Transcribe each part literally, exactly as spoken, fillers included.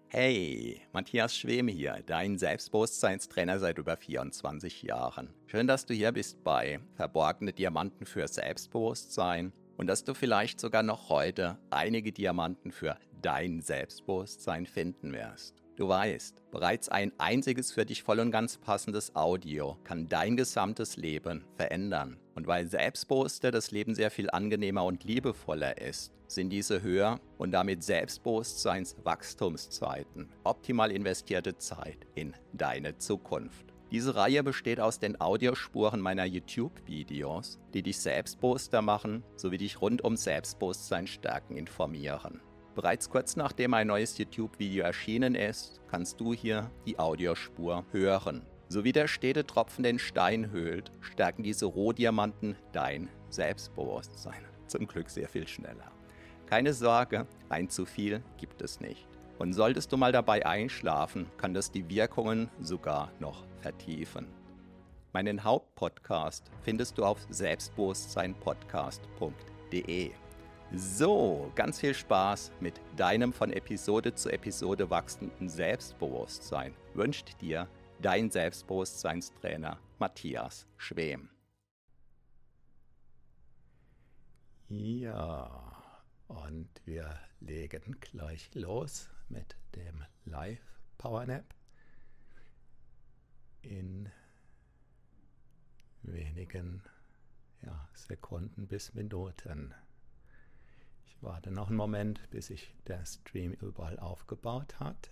Hey, Matthias Schwem hier, dein Selbstbewusstseinstrainer seit über vierundzwanzig Jahren. Schön, dass du hier bist bei Verborgene Diamanten für Selbstbewusstsein und dass du vielleicht sogar noch heute einige Diamanten für dein Selbstbewusstsein finden wirst. Du weißt, bereits ein einziges für dich voll und ganz passendes Audio kann dein gesamtes Leben verändern. Und weil Selbstbewusster das Leben sehr viel angenehmer und liebevoller ist, sind diese Höher- und damit Selbstbewusstseinswachstumszeiten optimal investierte Zeit in deine Zukunft. Diese Reihe besteht aus den Audiospuren meiner YouTube-Videos, die dich selbstbewusster machen, sowie dich rund um Selbstbewusstsein stärken informieren. Bereits kurz nachdem ein neues YouTube-Video erschienen ist, kannst du hier die Audiospur hören. So wie der stete Tropfen den Stein höhlt, stärken diese Rohdiamanten dein Selbstbewusstsein. Zum Glück sehr viel schneller. Keine Sorge, ein zu viel gibt es nicht. Und solltest du mal dabei einschlafen, kann das die Wirkungen sogar noch vertiefen. Meinen Hauptpodcast findest du auf selbstbewusstsein podcast punkt de. So, ganz viel Spaß mit deinem von Episode zu Episode wachsenden Selbstbewusstsein wünscht dir dein Selbstbewusstseinstrainer Matthias Schwem. Ja, und wir legen gleich los mit dem Live Power Nap in wenigen ja, Sekunden bis Minuten. Ich warte noch einen Moment, bis sich der Stream überall aufgebaut hat.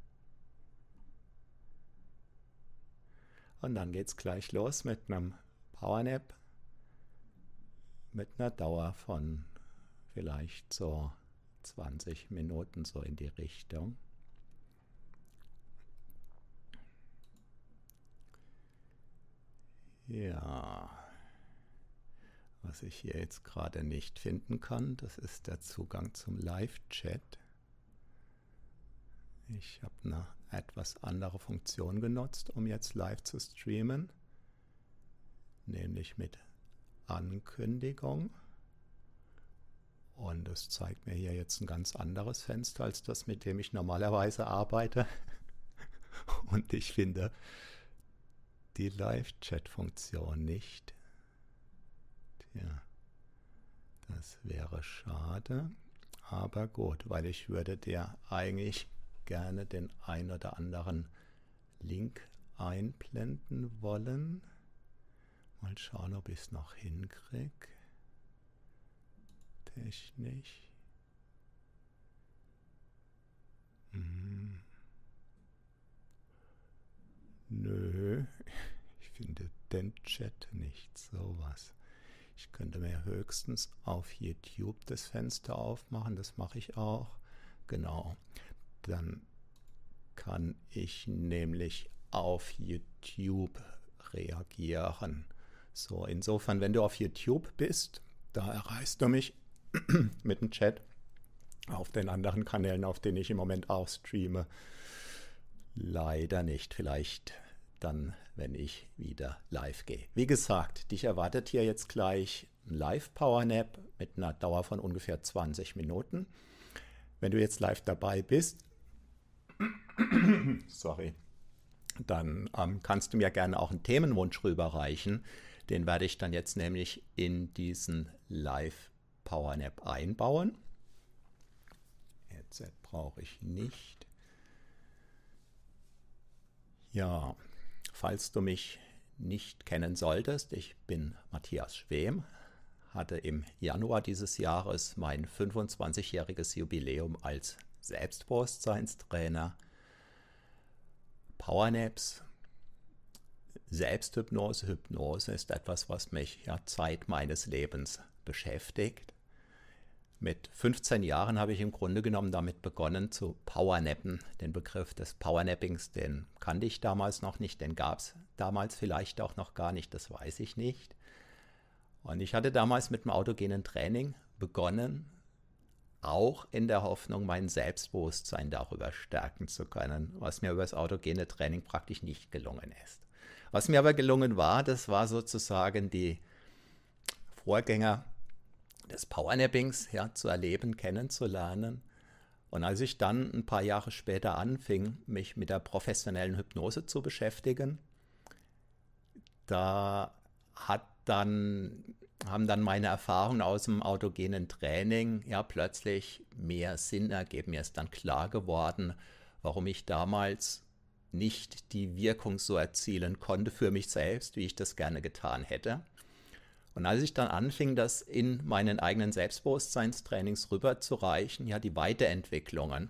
Und dann geht es gleich los mit einem Power Nap mit einer Dauer von vielleicht so zwanzig Minuten, so in die Richtung. Ja, was ich hier jetzt gerade nicht finden kann, das ist der Zugang zum Live-Chat. Ich habe eine etwas andere Funktion genutzt, um jetzt live zu streamen, nämlich mit Ankündigung. Und es zeigt mir hier jetzt ein ganz anderes Fenster als das, mit dem ich normalerweise arbeite. Und ich finde die Live-Chat-Funktion nicht. Tja, das wäre schade. Aber gut, weil ich würde dir eigentlich gerne den ein oder anderen Link einblenden wollen. Mal schauen, ob ich es noch hinkriege. Technisch. Hm. Nö, ich finde den Chat nicht, sowas. Ich könnte mir höchstens auf YouTube das Fenster aufmachen, das mache ich auch. Genau, dann kann ich nämlich auf YouTube reagieren. So, insofern, wenn du auf YouTube bist, da erreichst du mich mit dem Chat. Auf den anderen Kanälen, auf denen ich im Moment auch streame, leider nicht. Vielleicht dann, wenn ich wieder live gehe. Wie gesagt, dich erwartet hier jetzt gleich ein Live-Power-Nap mit einer Dauer von ungefähr zwanzig Minuten. Wenn du jetzt live dabei bist, sorry, dann ähm, kannst du mir gerne auch einen Themenwunsch rüberreichen. Den werde ich dann jetzt nämlich in diesen Live-Power-Nap einbauen. Headset brauche ich nicht. Ja, falls du mich nicht kennen solltest, ich bin Matthias Schwem, hatte im Januar dieses Jahres mein fünfundzwanzigjähriges Jubiläum als Selbstbewusstseinstrainer. Powernaps, Selbsthypnose, Hypnose ist etwas, was mich ja Zeit meines Lebens beschäftigt. Mit fünfzehn Jahren habe ich im Grunde genommen damit begonnen zu Powernappen. Den Begriff des Powernappings, den kannte ich damals noch nicht, den gab es damals vielleicht auch noch gar nicht, das weiß ich nicht. Und ich hatte damals mit dem autogenen Training begonnen, auch in der Hoffnung, mein Selbstbewusstsein darüber stärken zu können, was mir über das autogene Training praktisch nicht gelungen ist. Was mir aber gelungen war, das war sozusagen die Vorgänger des Powernappings, ja, zu erleben, kennenzulernen Und als ich dann ein paar Jahre später anfing, mich mit der professionellen Hypnose zu beschäftigen, da hat dann, haben dann meine Erfahrungen aus dem autogenen Training ja plötzlich mehr Sinn ergeben. Mir ist dann klar geworden, warum ich damals nicht die Wirkung so erzielen konnte für mich selbst, wie ich das gerne getan hätte. Und als ich dann anfing, das in meinen eigenen Selbstbewusstseinstrainings rüberzureichen, ja, die Weiterentwicklungen,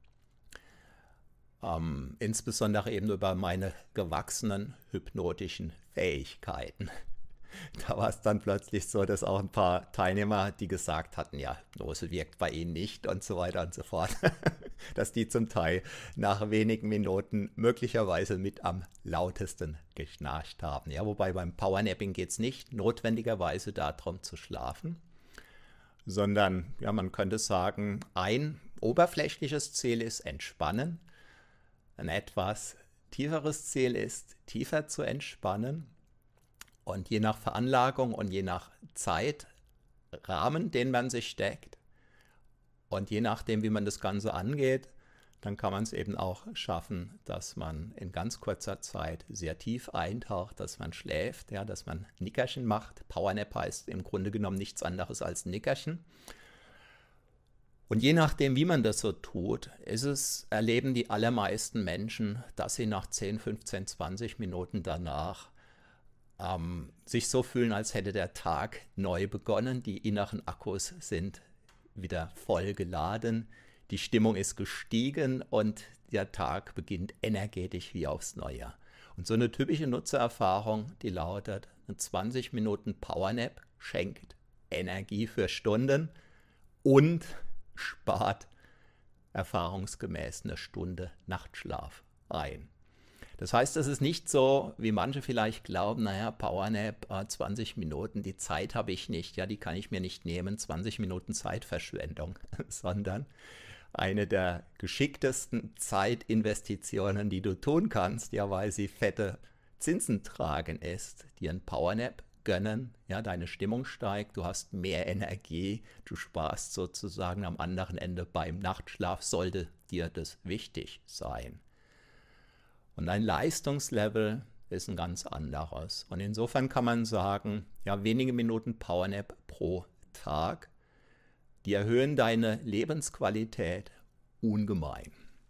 ähm, insbesondere eben über meine gewachsenen hypnotischen Fähigkeiten. Da war es dann plötzlich so, dass auch ein paar Teilnehmer, die gesagt hatten, ja, Hypnose wirkt bei ihnen nicht und so weiter und so fort, dass die zum Teil nach wenigen Minuten möglicherweise mit am lautesten geschnarcht haben. Ja, wobei beim Powernapping geht es nicht notwendigerweise darum zu schlafen, sondern ja, man könnte sagen, ein oberflächliches Ziel ist Entspannen, ein etwas tieferes Ziel ist, tiefer zu entspannen. Und je nach Veranlagung und je nach Zeitrahmen, den man sich steckt und je nachdem, wie man das Ganze angeht, dann kann man es eben auch schaffen, dass man in ganz kurzer Zeit sehr tief eintaucht, dass man schläft, ja, dass man Nickerchen macht. Powernap heißt im Grunde genommen nichts anderes als Nickerchen. Und je nachdem, wie man das so tut, ist es, erleben die allermeisten Menschen, dass sie nach zehn, fünfzehn, zwanzig Minuten danach Ähm, sich so fühlen, als hätte der Tag neu begonnen. Die inneren Akkus sind wieder voll geladen, die Stimmung ist gestiegen und der Tag beginnt energetisch wie aufs Neue. Und so eine typische Nutzererfahrung, die lautet, eine zwanzig Minuten Powernap schenkt Energie für Stunden und spart erfahrungsgemäß eine Stunde Nachtschlaf ein. Das heißt, es ist nicht so, wie manche vielleicht glauben, naja, Powernap, zwanzig Minuten, die Zeit habe ich nicht, ja, die kann ich mir nicht nehmen, zwanzig Minuten Zeitverschwendung, sondern eine der geschicktesten Zeitinvestitionen, die du tun kannst, ja, weil sie fette Zinsen tragen, ist, dir ein Powernap gönnen, ja, deine Stimmung steigt, du hast mehr Energie, du sparst sozusagen am anderen Ende beim Nachtschlaf, sollte dir das wichtig sein. Und ein Leistungslevel ist ein ganz anderes. Und insofern kann man sagen, ja, wenige Minuten Powernap pro Tag, die erhöhen deine Lebensqualität ungemein.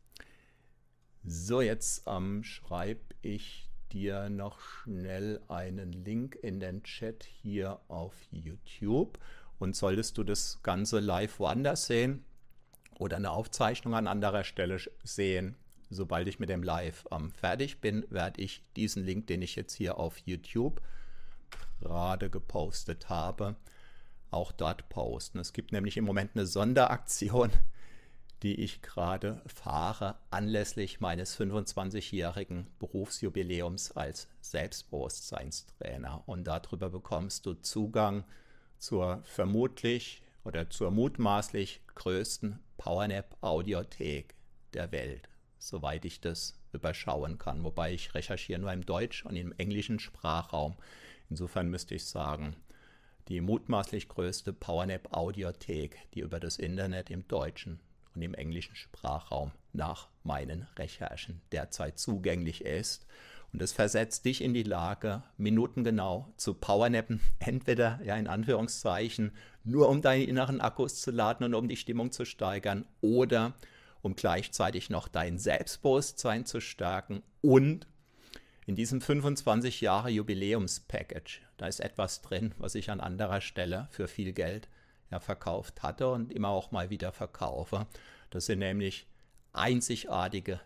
So, jetzt ähm, schreibe ich dir noch schnell einen Link in den Chat hier auf YouTube. Und solltest du das Ganze live woanders sehen oder eine Aufzeichnung an anderer Stelle sehen, sobald ich mit dem Live ähm, fertig bin, werde ich diesen Link, den ich jetzt hier auf YouTube gerade gepostet habe, auch dort posten. Es gibt nämlich im Moment eine Sonderaktion, die ich gerade fahre, anlässlich meines fünfundzwanzigjährigen Berufsjubiläums als Selbstbewusstseinstrainer. Und darüber bekommst du Zugang zur vermutlich oder zur mutmaßlich größten Powernap-Audiothek der Welt, soweit ich das überschauen kann. Wobei ich recherchiere nur im Deutsch und im englischen Sprachraum. Insofern müsste ich sagen, die mutmaßlich größte Powernap-Audiothek, die über das Internet im deutschen und im englischen Sprachraum nach meinen Recherchen derzeit zugänglich ist. Und das versetzt dich in die Lage, minutengenau zu powernappen, entweder, ja, in Anführungszeichen, nur um deine inneren Akkus zu laden und um die Stimmung zu steigern, oder um gleichzeitig noch dein Selbstbewusstsein zu stärken. Und in diesem fünfundzwanzig Jahre Jubiläums-Package, da ist etwas drin, was ich an anderer Stelle für viel Geld ja verkauft hatte und immer auch mal wieder verkaufe. Das sind nämlich einzigartige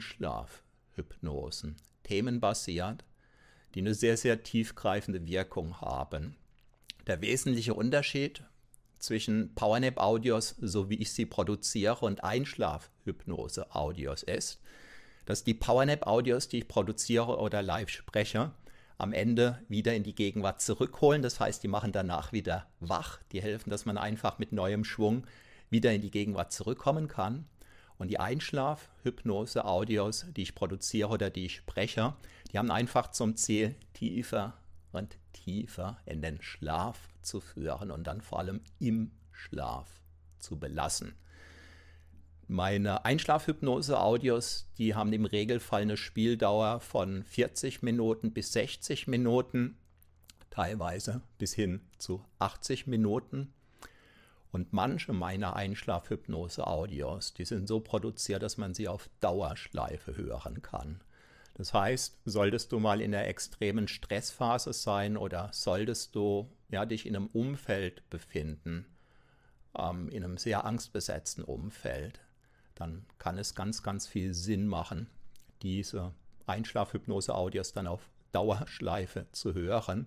Einschlafhypnosen, themenbasiert, die eine sehr, sehr tiefgreifende Wirkung haben. Der wesentliche Unterschied zwischen Powernap-Audios, so wie ich sie produziere, und Einschlafhypnose-Audios ist, dass die Powernap-Audios, die ich produziere oder live spreche, am Ende wieder in die Gegenwart zurückholen. Das heißt, die machen danach wieder wach. Die helfen, dass man einfach mit neuem Schwung wieder in die Gegenwart zurückkommen kann. Und die Einschlaf-Hypnose-Audios, die ich produziere oder die ich spreche, die haben einfach zum Ziel, tiefer und tiefer in den Schlaf zu führen und dann vor allem im Schlaf zu belassen. Meine Einschlafhypnose-Audios, die haben im Regelfall eine Spieldauer von vierzig Minuten bis sechzig Minuten, teilweise bis hin zu achtzig Minuten. Und manche meiner Einschlafhypnose-Audios, die sind so produziert, dass man sie auf Dauerschleife hören kann. Das heißt, solltest du mal in einer extremen Stressphase sein oder solltest du ja, dich in einem Umfeld befinden, ähm, in einem sehr angstbesetzten Umfeld, dann kann es ganz, ganz viel Sinn machen, diese Einschlafhypnose-Audios dann auf Dauerschleife zu hören.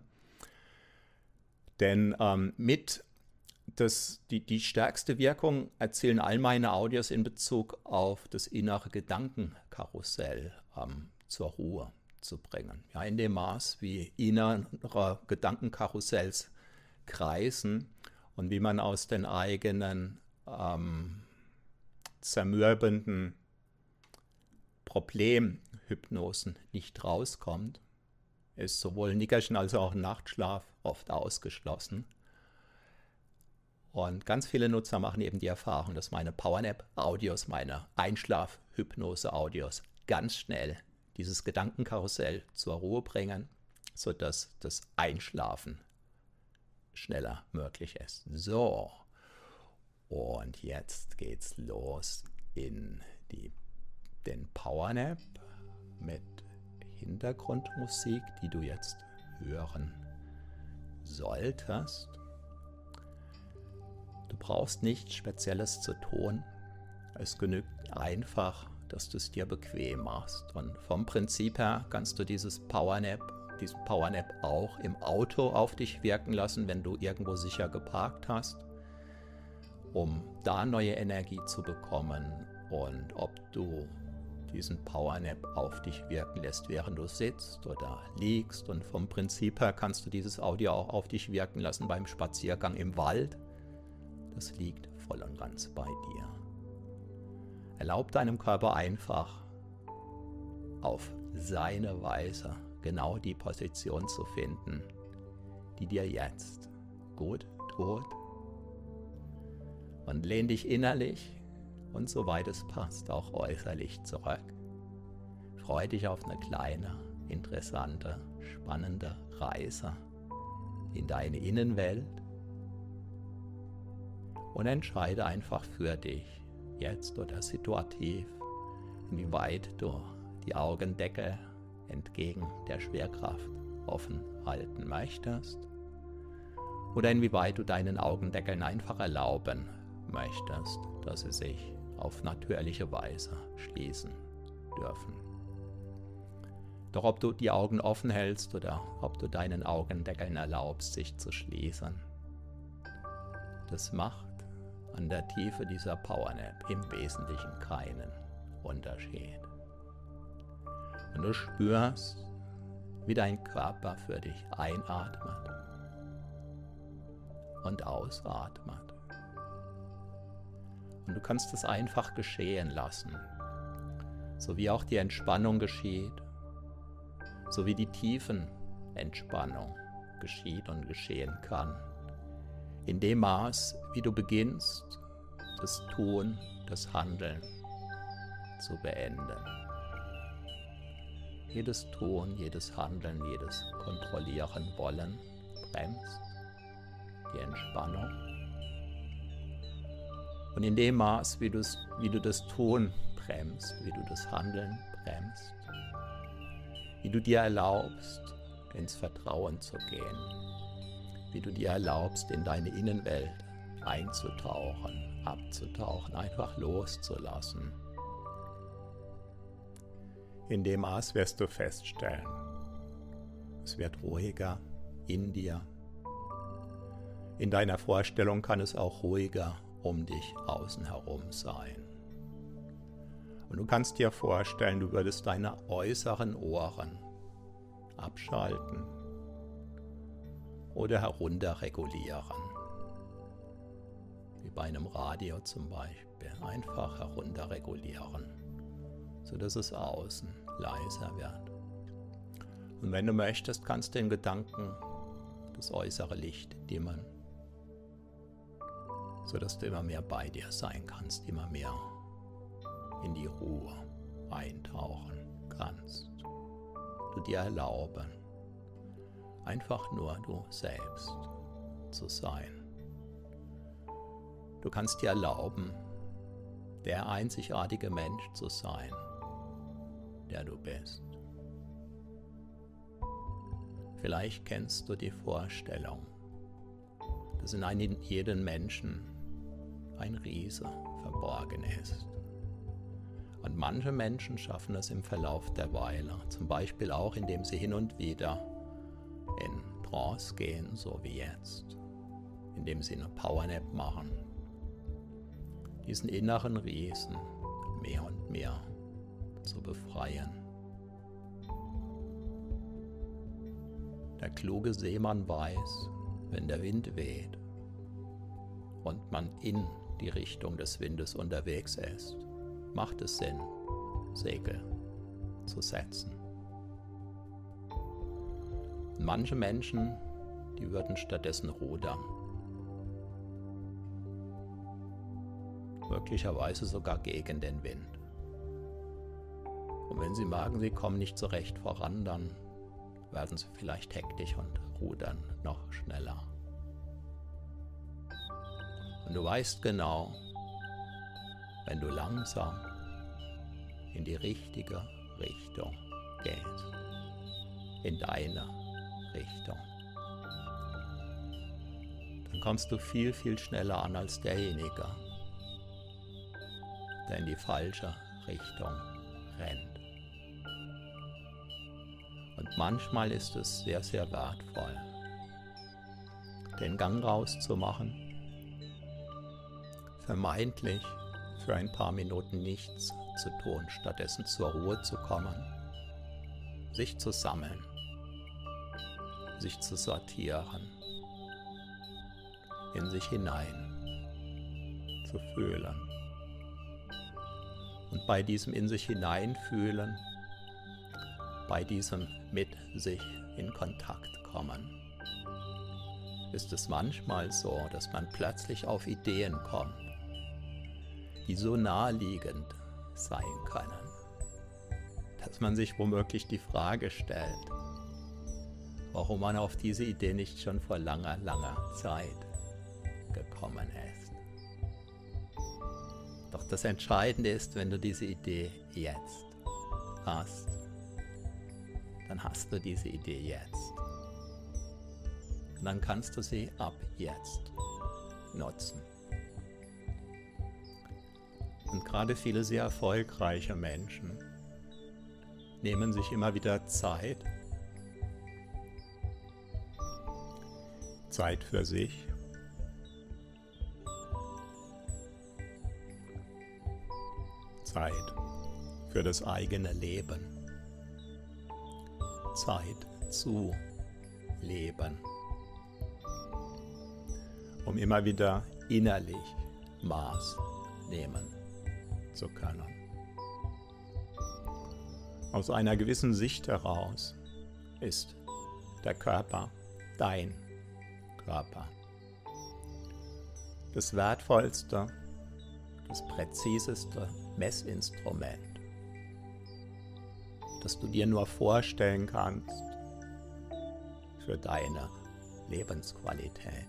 Denn ähm, mit das, die, die stärkste Wirkung erzielen all meine Audios in Bezug auf das innere Gedankenkarussell ähm, zur Ruhe zu bringen. Ja, in dem Maß, wie innere Gedankenkarussells kreisen und wie man aus den eigenen ähm, zermürbenden Problemhypnosen nicht rauskommt, ist sowohl Nickerchen als auch Nachtschlaf oft ausgeschlossen. Und ganz viele Nutzer machen eben die Erfahrung, dass meine Powernap-Audios, meine Einschlaf-Hypnose-Audios ganz schnell dieses Gedankenkarussell zur Ruhe bringen, sodass das Einschlafen schneller möglich ist. So, und jetzt geht's los in die, den Powernap mit Hintergrundmusik, die du jetzt hören solltest. Du brauchst nichts Spezielles zu tun. Es genügt einfach, dass du es dir bequem machst. Und vom Prinzip her kannst du dieses Powernap, diesen Powernap auch im Auto auf dich wirken lassen, wenn du irgendwo sicher geparkt hast, um da neue Energie zu bekommen. Und ob du diesen Powernap auf dich wirken lässt, während du sitzt oder liegst. Und vom Prinzip her kannst du dieses Audio auch auf dich wirken lassen beim Spaziergang im Wald. Das liegt voll und ganz bei dir. Erlaub deinem Körper einfach auf seine Weise genau die Position zu finden, die dir jetzt gut tut. Und lehn dich innerlich und soweit es passt auch äußerlich zurück. Freu dich auf eine kleine, interessante, spannende Reise in deine Innenwelt und entscheide einfach für dich, jetzt oder situativ, inwieweit du die Augendeckel entgegen der Schwerkraft offen halten möchtest oder inwieweit du deinen Augendeckeln einfach erlauben möchtest, dass sie sich auf natürliche Weise schließen dürfen. Doch ob du die Augen offen hältst oder ob du deinen Augendeckeln erlaubst, sich zu schließen, das macht an der Tiefe dieser Powernap im Wesentlichen keinen Unterschied. Und du spürst, wie dein Körper für dich einatmet und ausatmet. Und du kannst es einfach geschehen lassen, so wie auch die Entspannung geschieht, so wie die Tiefenentspannung geschieht und geschehen kann. In dem Maß, wie du beginnst, das Tun, das Handeln zu beenden. Jedes Tun, jedes Handeln, jedes Kontrollieren wollen bremst die Entspannung. Und in dem Maß, wie, wie du das Tun bremst, wie du das Handeln bremst, wie du dir erlaubst, ins Vertrauen zu gehen, wie du dir erlaubst, in deine Innenwelt einzutauchen, abzutauchen, einfach loszulassen. In dem Maß wirst du feststellen, es wird ruhiger in dir. In deiner Vorstellung kann es auch ruhiger um dich außen herum sein. Und du kannst dir vorstellen, du würdest deine äußeren Ohren abschalten oder herunterregulieren. Wie bei einem Radio zum Beispiel. Einfach herunterregulieren, sodass es außen leiser wird. Und wenn du möchtest, kannst du in Gedanken das äußere Licht dimmen, sodass du immer mehr bei dir sein kannst, immer mehr in die Ruhe eintauchen kannst. Du dir erlauben, einfach nur du selbst zu sein. Du kannst dir erlauben, der einzigartige Mensch zu sein, der du bist. Vielleicht kennst du die Vorstellung, dass in einem jeden Menschen ein Riese verborgen ist. Und manche Menschen schaffen es im Verlauf der Weile, zum Beispiel auch, indem sie hin und wieder in Trance gehen, so wie jetzt, indem sie eine Powernap machen, diesen inneren Riesen mehr und mehr zu befreien. Der kluge Seemann weiß, wenn der Wind weht und man in die Richtung des Windes unterwegs ist, macht es Sinn, Segel zu setzen. Und manche Menschen, die würden stattdessen rudern. Möglicherweise sogar gegen den Wind. Und wenn sie merken, sie kommen nicht so recht voran, dann werden sie vielleicht hektisch und rudern noch schneller. Und du weißt genau, wenn du langsam in die richtige Richtung gehst, in deine Richtung, dann kommst du viel, viel schneller an als derjenige, der in die falsche Richtung rennt. Und manchmal ist es sehr, sehr wertvoll, den Gang rauszumachen, vermeintlich für ein paar Minuten nichts zu tun, stattdessen zur Ruhe zu kommen, sich zu sammeln, sich zu sortieren, in sich hinein zu fühlen. Und bei diesem in sich hineinfühlen, bei diesem mit sich in Kontakt kommen, ist es manchmal so, dass man plötzlich auf Ideen kommt, die so naheliegend sein können, dass man sich womöglich die Frage stellt, warum man auf diese Idee nicht schon vor langer, langer Zeit gekommen ist. Doch das Entscheidende ist, wenn du diese Idee jetzt hast, dann hast du diese Idee jetzt. Und dann kannst du sie ab jetzt nutzen. Und gerade viele sehr erfolgreiche Menschen nehmen sich immer wieder Zeit, Zeit für sich, Zeit für das eigene Leben, Zeit zu leben, um immer wieder innerlich Maß nehmen zu können. Aus einer gewissen Sicht heraus ist der Körper dein Körper. Das wertvollste, das präziseste Messinstrument, das du dir nur vorstellen kannst für deine Lebensqualität.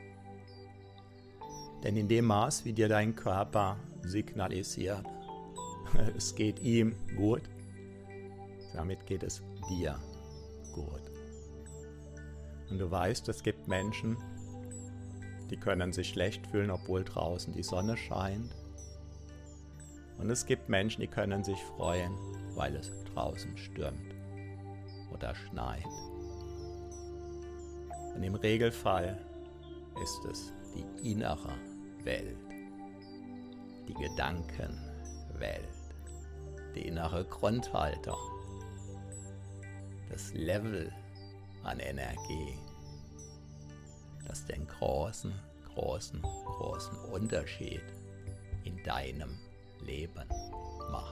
Denn in dem Maß, wie dir dein Körper signalisiert, es geht ihm gut, damit geht es dir gut. Und du weißt, es gibt Menschen, die können sich schlecht fühlen, obwohl draußen die Sonne scheint. Und es gibt Menschen, die können sich freuen, weil es draußen stürmt oder schneit. Und im Regelfall ist es die innere Welt, die Gedankenwelt, die innere Grundhaltung, das Level an Energie, das den großen, großen, großen Unterschied in deinem Leben macht.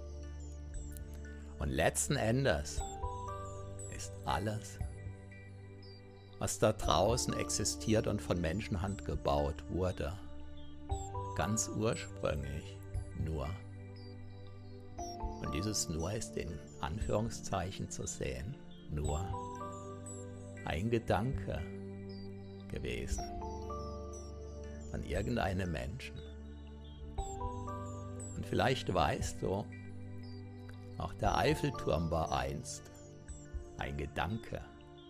Und letzten Endes ist alles, was da draußen existiert und von Menschenhand gebaut wurde, ganz ursprünglich nur dieses Nur ist in Anführungszeichen zu sehen, nur ein Gedanke gewesen von irgendeinem Menschen. Und vielleicht weißt du, auch der Eiffelturm war einst ein Gedanke.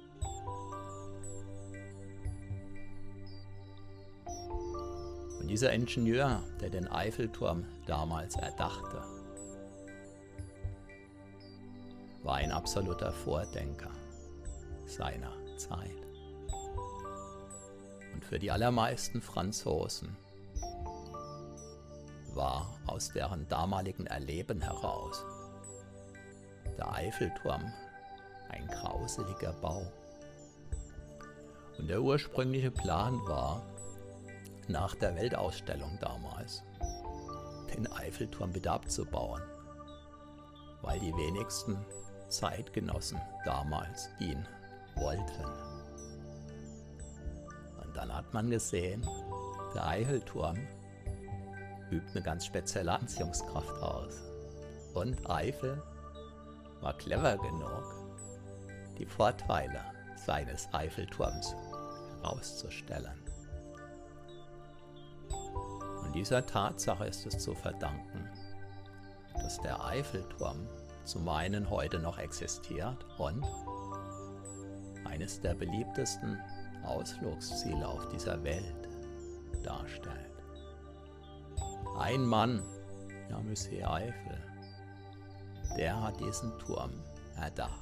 Und dieser Ingenieur, der den Eiffelturm damals erdachte, war ein absoluter Vordenker seiner Zeit. Und für die allermeisten Franzosen war aus deren damaligen Erleben heraus der Eiffelturm ein grauseliger Bau. Und der ursprüngliche Plan war, nach der Weltausstellung damals den Eiffelturm wieder abzubauen, weil die wenigsten Zeitgenossen damals ihn wollten. Und dann hat man gesehen, der Eiffelturm übt eine ganz spezielle Anziehungskraft aus. Und Eiffel war clever genug, die Vorteile seines Eiffelturms herauszustellen. Und dieser Tatsache ist es zu verdanken, dass der Eiffelturm zum einen heute noch existiert und eines der beliebtesten Ausflugsziele auf dieser Welt darstellt. Ein Mann, ja, Monsieur Eiffel, der hat diesen Turm erdacht.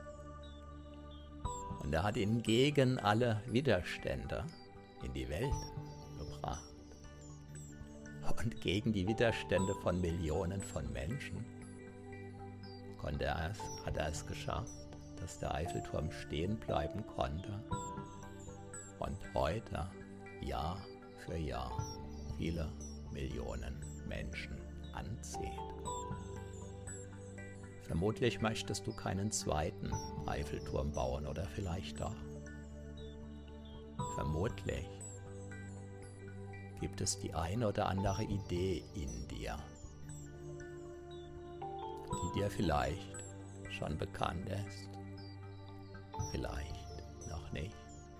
Und er hat ihn gegen alle Widerstände in die Welt gebracht. Und gegen die Widerstände von Millionen von Menschen konnte er es, hat er es geschafft, dass der Eiffelturm stehen bleiben konnte und heute Jahr für Jahr viele Millionen Menschen anzieht. Vermutlich möchtest du keinen zweiten Eiffelturm bauen oder vielleicht doch. Vermutlich gibt es die eine oder andere Idee in dir, die dir vielleicht schon bekannt ist, vielleicht noch nicht.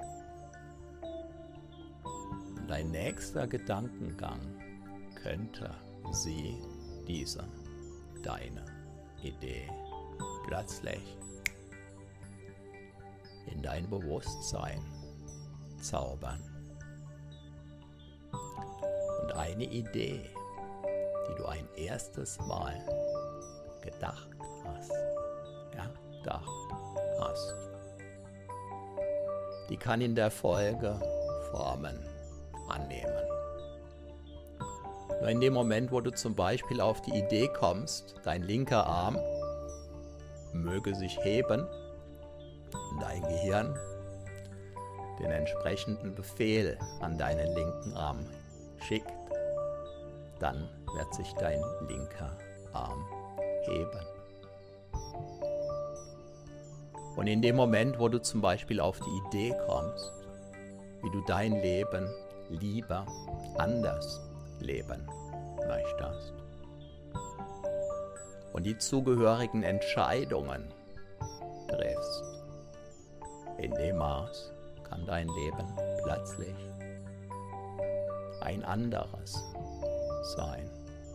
Und dein nächster Gedankengang könnte sie, diese, deine Idee plötzlich in dein Bewusstsein zaubern. Und eine Idee, die du ein erstes Mal gedacht hast, erdacht hast, die kann in der Folge Formen annehmen. Nur in dem Moment, wo du zum Beispiel auf die Idee kommst, dein linker Arm möge sich heben und dein Gehirn den entsprechenden Befehl an deinen linken Arm schickt, dann wird sich dein linker Arm heben. Und in dem Moment, wo du zum Beispiel auf die Idee kommst, wie du dein Leben lieber anders leben möchtest und die zugehörigen Entscheidungen triffst, in dem Maß kann dein Leben plötzlich ein anderes sein.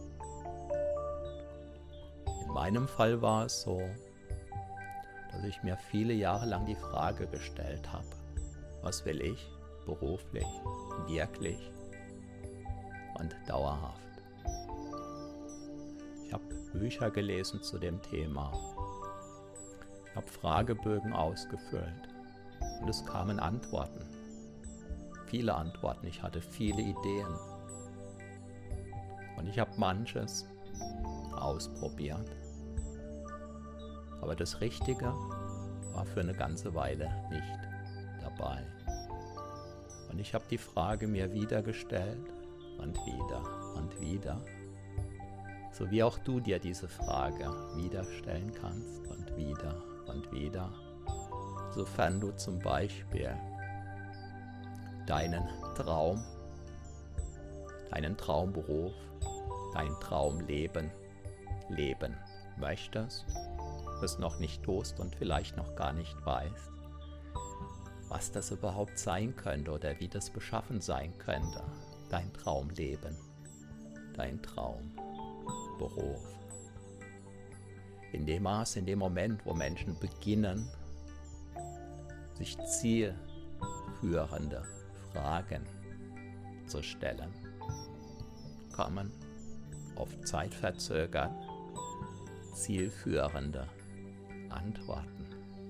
In meinem Fall war es so, dass ich mir viele Jahre lang die Frage gestellt habe, was will ich beruflich, wirklich und dauerhaft. Ich habe Bücher gelesen zu dem Thema. Ich habe Fragebögen ausgefüllt und es kamen Antworten. Viele Antworten. Ich hatte viele Ideen. Und ich habe manches ausprobiert. Aber das Richtige war für eine ganze Weile nicht dabei. Und ich habe die Frage mir wieder gestellt und wieder und wieder, so wie auch du dir diese Frage wieder stellen kannst und wieder und wieder, sofern du zum Beispiel deinen Traum, deinen Traumberuf, dein Traumleben leben möchtest, es noch nicht tust und vielleicht noch gar nicht weißt, was das überhaupt sein könnte oder wie das beschaffen sein könnte, dein Traumleben, dein Traumberuf. In dem Maß, in dem Moment, wo Menschen beginnen, sich zielführende Fragen zu stellen, kommen oft zeitverzögert zielführende Antworten.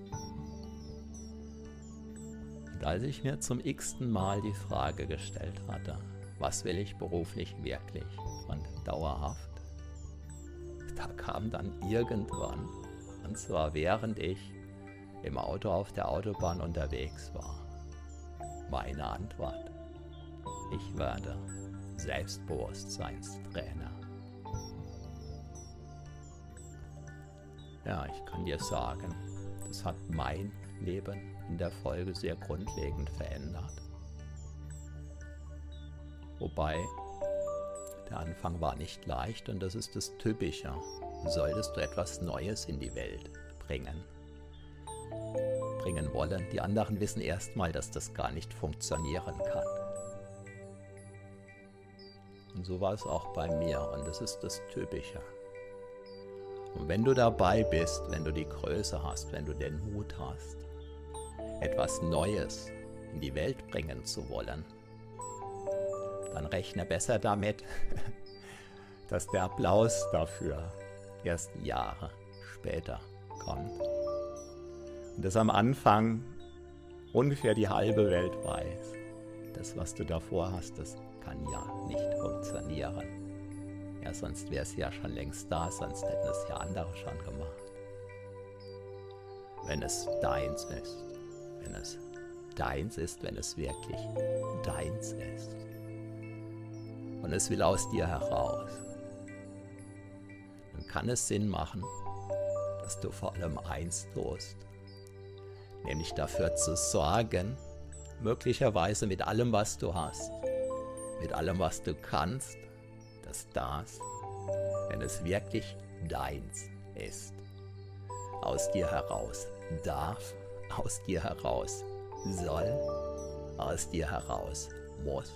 Und als ich mir zum x-ten Mal die Frage gestellt hatte, was will ich beruflich wirklich und dauerhaft, da kam dann irgendwann, und zwar während ich im Auto auf der Autobahn unterwegs war, meine Antwort: Ich werde Selbstbewusstseinstrainer. Ja, ich kann dir sagen, das hat mein Leben in der Folge sehr grundlegend verändert. Wobei, der Anfang war nicht leicht und das ist das Typische. Solltest du etwas Neues in die Welt bringen, bringen wollen, die anderen wissen erstmal, dass das gar nicht funktionieren kann. Und so war es auch bei mir und das ist das Typische. Und wenn du dabei bist, wenn du die Größe hast, wenn du den Mut hast, etwas Neues in die Welt bringen zu wollen, dann rechne besser damit, dass der Applaus dafür erst Jahre später kommt. Und dass am Anfang ungefähr die halbe Welt weiß, das, was du davor hast, das kann ja nicht funktionieren. Ja, sonst wäre es ja schon längst da, sonst hätten es ja andere schon gemacht. Wenn es deins ist, wenn es deins ist, wenn es wirklich deins ist. Und es will aus dir heraus, dann kann es Sinn machen, dass du vor allem eins tust, nämlich dafür zu sorgen, möglicherweise mit allem, was du hast, mit allem, was du kannst, dass das, wenn es wirklich deins ist, aus dir heraus darf, aus dir heraus soll, aus dir heraus muss,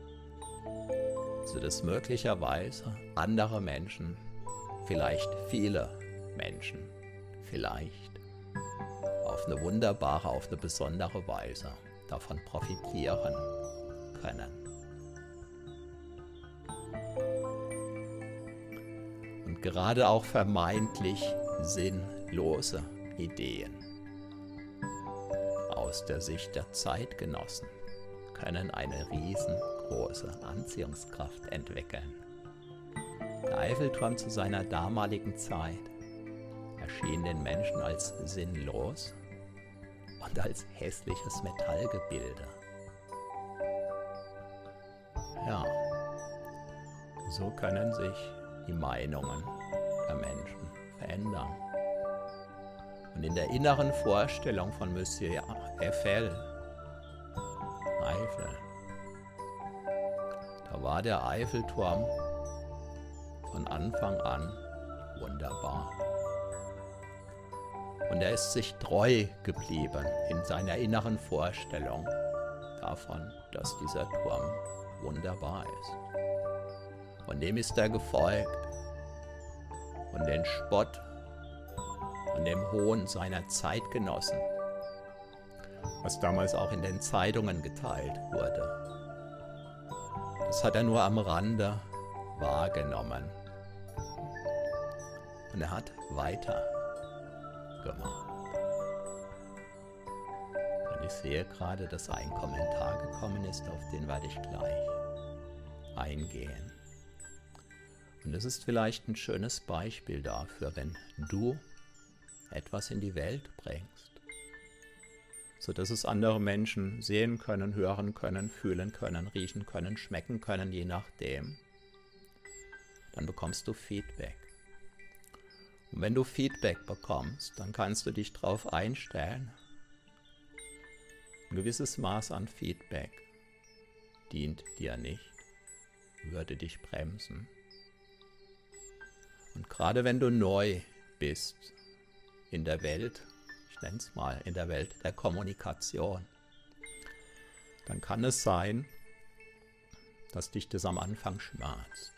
sodass möglicherweise andere Menschen, vielleicht viele Menschen, vielleicht auf eine wunderbare, auf eine besondere Weise davon profitieren können. Und gerade auch vermeintlich sinnlose Ideen aus der Sicht der Zeitgenossen können eine riesengroße Anziehungskraft entwickeln. Der Eiffelturm zu seiner damaligen Zeit erschien den Menschen als sinnlos und als hässliches Metallgebilde. Ja, so können sich die Meinungen der Menschen verändern. Und in der inneren Vorstellung von Monsieur Eiffel, Eiffel, da war der Eiffelturm von Anfang an wunderbar. Und er ist sich treu geblieben in seiner inneren Vorstellung davon, dass dieser Turm wunderbar ist. Und dem ist er gefolgt. Und den Spott und dem Hohn seiner Zeitgenossen, was damals auch in den Zeitungen geteilt wurde, das hat er nur am Rande wahrgenommen. Und er hat weiter gemacht. Und ich sehe gerade, dass ein Kommentar gekommen ist, auf den werde ich gleich eingehen. Und es ist vielleicht ein schönes Beispiel dafür, wenn du etwas in die Welt bringst, sodass es andere Menschen sehen können, hören können, fühlen können, riechen können, schmecken können, je nachdem, dann bekommst du Feedback. Und wenn du Feedback bekommst, dann kannst du dich darauf einstellen. Ein gewisses Maß an Feedback dient dir nicht, würde dich bremsen. Und gerade wenn du neu bist in der Welt, ich nenne es mal, in der Welt der Kommunikation, dann kann es sein, dass dich das am Anfang schmerzt.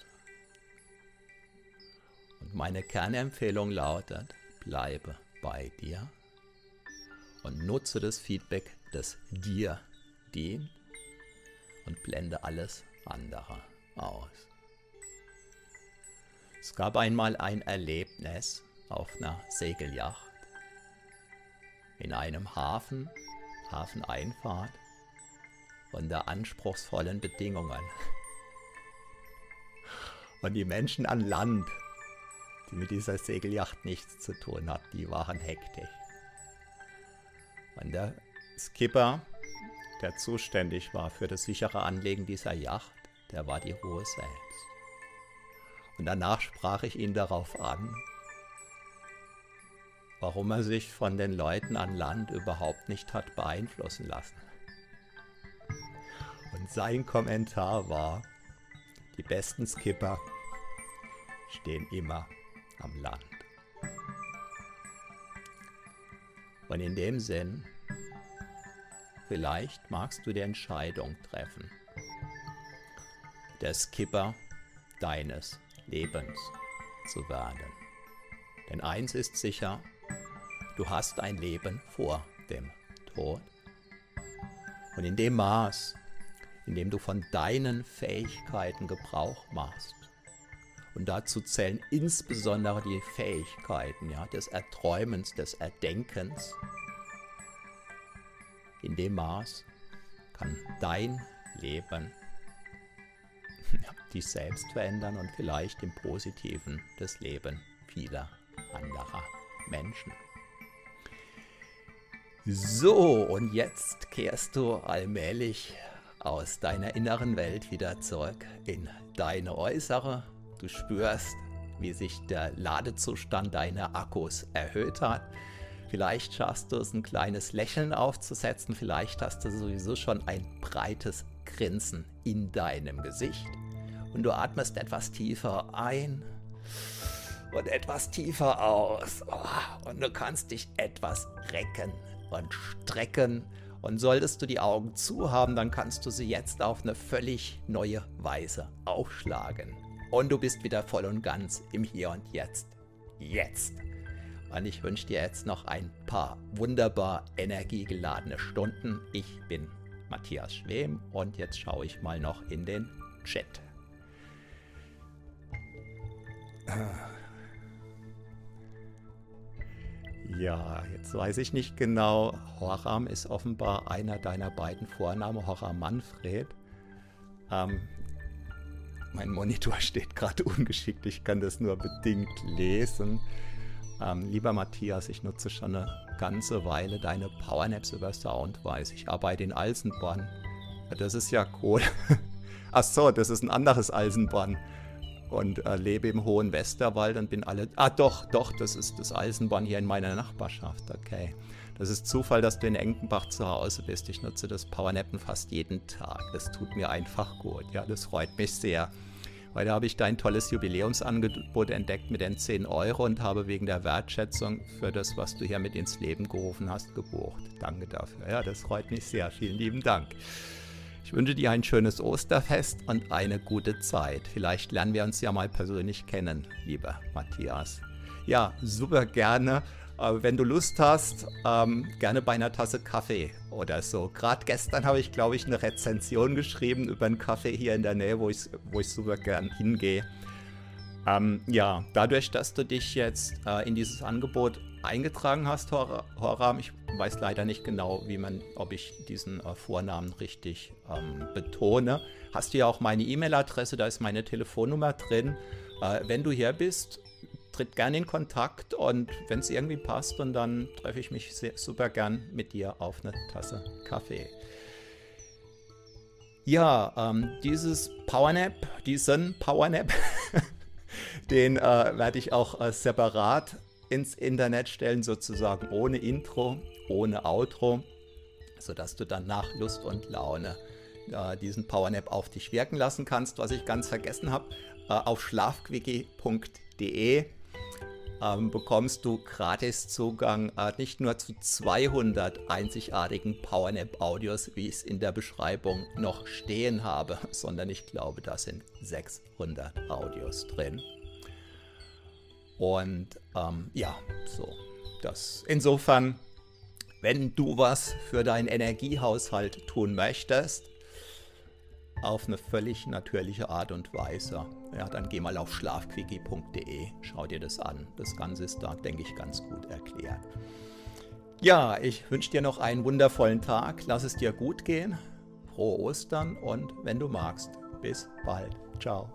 Und meine Kernempfehlung lautet, bleibe bei dir und nutze das Feedback, das dir dient, und blende alles andere aus. Es gab einmal ein Erlebnis auf einer Segelyacht in einem Hafen, Hafeneinfahrt, unter anspruchsvollen Bedingungen. Und die Menschen an Land, die mit dieser Segelyacht nichts zu tun hatten, die waren hektisch. Und der Skipper, der zuständig war für das sichere Anlegen dieser Yacht, der war die Ruhe selbst. Und danach sprach ich ihn darauf an, warum er sich von den Leuten an Land überhaupt nicht hat beeinflussen lassen. Und sein Kommentar war, die besten Skipper stehen immer am Land. Und in dem Sinn, vielleicht magst du die Entscheidung treffen, der Skipper deines Lebens zu werden. Denn eins ist sicher, du hast ein Leben vor dem Tod. Und in dem Maß, in dem du von deinen Fähigkeiten Gebrauch machst, und dazu zählen insbesondere die Fähigkeiten, ja, des Erträumens, des Erdenkens, in dem Maß kann dein Leben dich selbst verändern und vielleicht im Positiven das Leben vieler anderer Menschen. So, und jetzt kehrst du allmählich aus deiner inneren Welt wieder zurück in deine äußere. Du spürst, wie sich der Ladezustand deiner Akkus erhöht hat. Vielleicht schaffst du es, ein kleines Lächeln aufzusetzen. Vielleicht hast du sowieso schon ein breites Grinsen in deinem Gesicht. Und du atmest etwas tiefer ein und etwas tiefer aus. Und du kannst dich etwas recken und strecken. Und solltest du die Augen zu haben, dann kannst du sie jetzt auf eine völlig neue Weise aufschlagen. Und du bist wieder voll und ganz im Hier und Jetzt. Jetzt. Und ich wünsche dir jetzt noch ein paar wunderbar energiegeladene Stunden. Ich bin Matthias Schwem und jetzt schaue ich mal noch in den Chat. Ja, jetzt weiß ich nicht genau. Horam ist offenbar einer deiner beiden Vornamen, Horam Manfred. Ähm, mein Monitor steht gerade ungeschickt, ich kann das nur bedingt lesen. Ähm, lieber Matthias, ich nutze schon eine ganze Weile deine Powernaps über Soundwise. Ich arbeite in Alsenborn. Das ist ja cool. Ach so, das ist ein anderes Alsenborn. Und äh, lebe im hohen Westerwald und bin alle... Ah doch, doch, das ist das Eisenbahn hier in meiner Nachbarschaft, okay. Das ist Zufall, dass du in Enkenbach zu Hause bist. Ich nutze das Powernappen fast jeden Tag. Das tut mir einfach gut, ja, das freut mich sehr. Heute habe ich dein tolles Jubiläumsangebot entdeckt mit den zehn Euro und habe wegen der Wertschätzung für das, was du hier mit ins Leben gerufen hast, gebucht. Danke dafür, ja, das freut mich sehr. Vielen lieben Dank. Ich wünsche dir ein schönes Osterfest und eine gute Zeit. Vielleicht lernen wir uns ja mal persönlich kennen, lieber Matthias. Ja, super gerne. Äh, wenn du Lust hast, ähm, gerne bei einer Tasse Kaffee oder so. Gerade gestern habe ich, glaube ich, eine Rezension geschrieben über einen Kaffee hier in der Nähe, wo ich, wo ich super gern hingehe. Ähm, ja, dadurch, dass du dich jetzt äh, in dieses Angebot eingetragen hast, Hor Horam, ich weiß leider nicht genau, wie man, ob ich diesen äh, Vornamen richtig ähm, betone, hast du ja auch meine E-Mail-Adresse, da ist meine Telefonnummer drin. Äh, wenn du hier bist, tritt gerne in Kontakt und wenn es irgendwie passt, und dann treffe ich mich sehr, super gern mit dir auf eine Tasse Kaffee. Ja, ähm, dieses Powernap, diesen Powernap, den äh, werde ich auch äh, separat ins Internet stellen, sozusagen ohne Intro, ohne Outro, sodass du dann nach Lust und Laune äh, diesen Powernap auf dich wirken lassen kannst. Was ich ganz vergessen habe, äh, auf schlafquickie punkt de ähm, bekommst du gratis Zugang äh, nicht nur zu zweihundert einzigartigen Powernap-Audios, wie ich es in der Beschreibung noch stehen habe, sondern ich glaube, da sind sechshundert Audios drin. Und ähm, ja, so, das insofern, wenn du was für deinen Energiehaushalt tun möchtest, auf eine völlig natürliche Art und Weise, ja, dann geh mal auf schlafquickie punkt de, schau dir das an. Das Ganze ist da, denke ich, ganz gut erklärt. Ja, ich wünsche dir noch einen wundervollen Tag, lass es dir gut gehen, frohe Ostern und wenn du magst, bis bald. Ciao.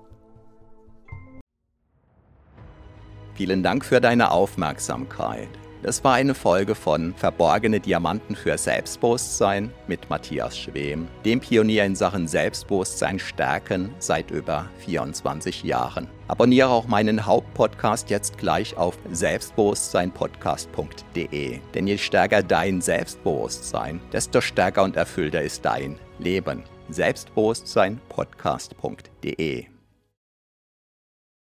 Vielen Dank für deine Aufmerksamkeit. Das war eine Folge von Verborgene Diamanten für Selbstbewusstsein mit Matthias Schwem, dem Pionier in Sachen Selbstbewusstsein stärken seit über vierundzwanzig Jahren. Abonniere auch meinen Hauptpodcast jetzt gleich auf selbstbewusstsein podcast punkt de, denn je stärker dein Selbstbewusstsein, desto stärker und erfüllter ist dein Leben. selbstbewusstsein podcast punkt de